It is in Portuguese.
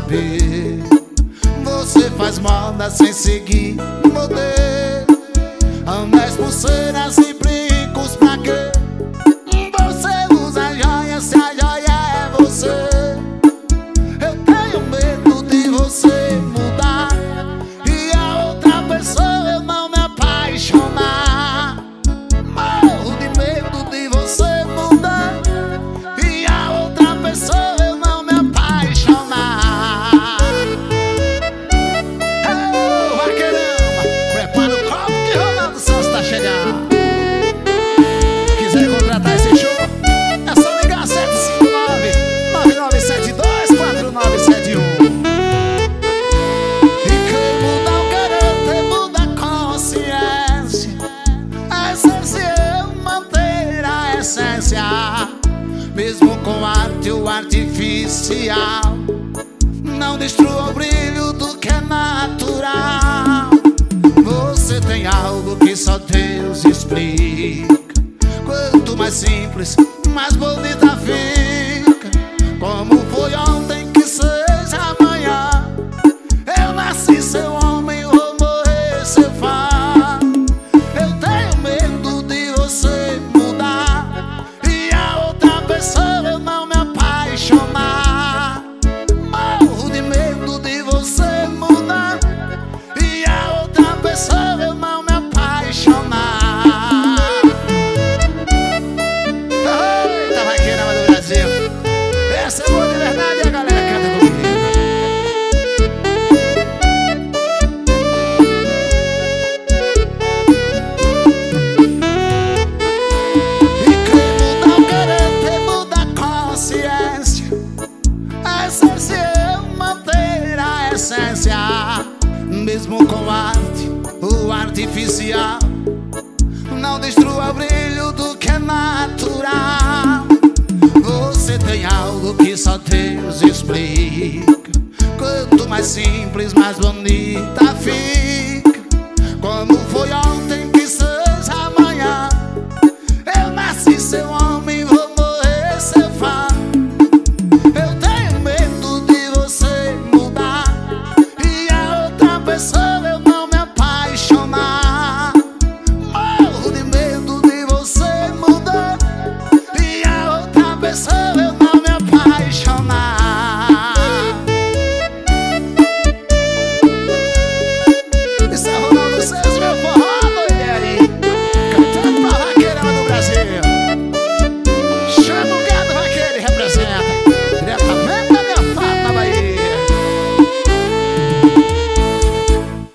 saber. Você faz moda sem seguir modelo. Anéis, pulseiras e brincos pra quê? Você usa joia se a joia é você. Eu tenho medo de você mudar e a outra pessoa eu não me apaixonar. Morro de medo de você mudar e a outra pessoa eu não me apaixonar. Ô, vaqueirama, prepara o copo que Ronaldo Santos tá chegando. Quiser contratar esse show, é só ligar 759-9972-4971. E quem muda o caráter muda a consciência. A essência é manter a essência, mesmo com arte ou artificial. Não destrua o brilho do que é natural. Você tem algo que só Deus explica. Quanto mais simples, mais bonita fica. Como foi ontem que seja amanhã. Eu nasci seu homem, vou morrer seu fã. Eu tenho medo de você mudar e a outra pessoa eu não me apaixonar. Morro de medo de você mudar e a outra pessoa eu não me apaixonar. Eita, vaqueirama do Brasil, essa é boa de verdade e a galera canta comigo. E quem muda o caráter muda a consciência. A essência é manter a essência, mesmo com arte ou artificial. Não destrua o brilho do que é natural. Você tem algo que só Deus explica. Quanto mais simples, mais bonita fica.